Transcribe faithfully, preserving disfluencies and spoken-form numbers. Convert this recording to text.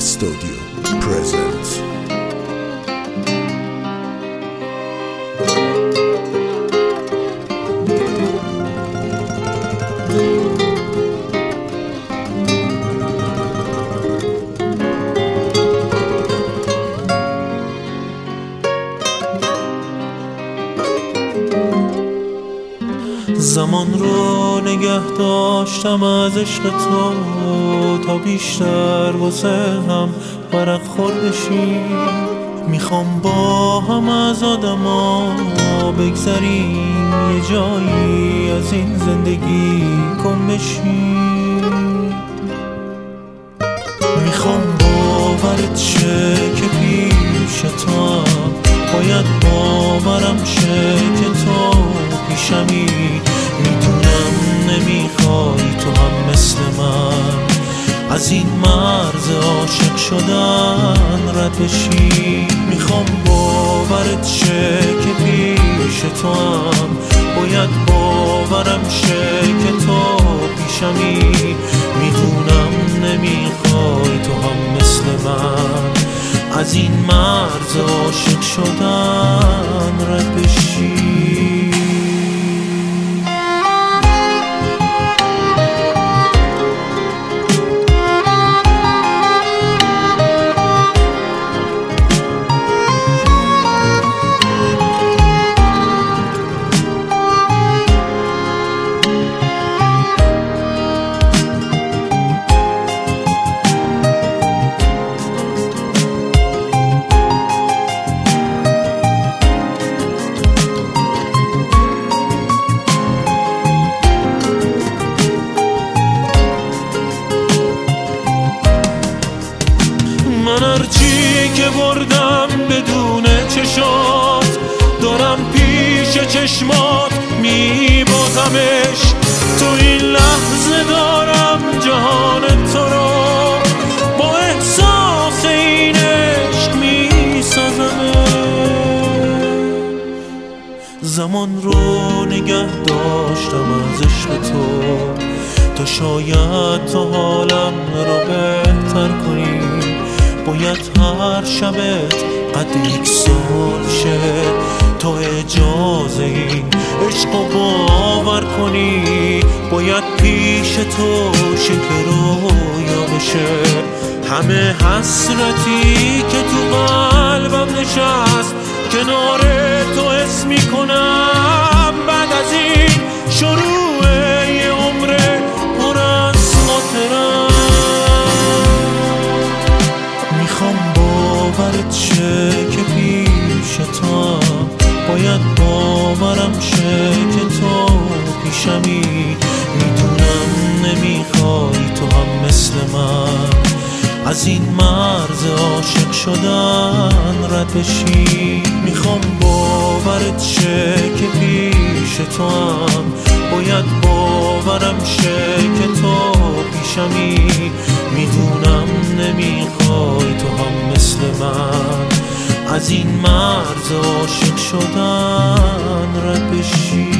Studio presents. زمان رو نگه داشتم از عشق تو تا بیشتر واسه هم ورق خورده شیم. میخوام با هم از آدما بگذریم، یه جایی از این زندگی گم بشیم. میخوام باورت شه که پیش تو هم باید باورم شه که تو پیشمی. میدونم نمیخوای تو هم مثل من از این مرز عاشق شدن رد بشی. میخوام باورت شه که پیش تو هم باید باورم شه که تو پیشمی. میدونم نمیخوای تو هم مثل من از این مرز عاشق شدن رد بشی. من هرچی که بردم بدون چشات دارم پیش چشمات میبازمش. تو این لحظه دارم جهان تو رو با احساس این عشق میسازمش. زمان رو نگه داشتم از عشق تو تا شاید تو حالم رو بهتر کنی. باید هر شبت قد یک سال شه تا اجازه این عشق رو باور کنی. باید پیش تو شکل رویا بشه همه حسرتی که تو قلبم نشست کنار تو حس میکنم. بعد از این شروع یه عمر پر از خاطرم. میخوام باورت شه که پیش تو باید باورم شه که تو پیشمی. میدونم نمیخوای تو هم مثل من از این مرز عاشق شدن رد بشی. میخوام باورت شه که پیش تو هم باید باورم شه که تو پیشمی. میدونم نمیخوای تو هم مثل من از این مرز عاشق شدن رد بشی.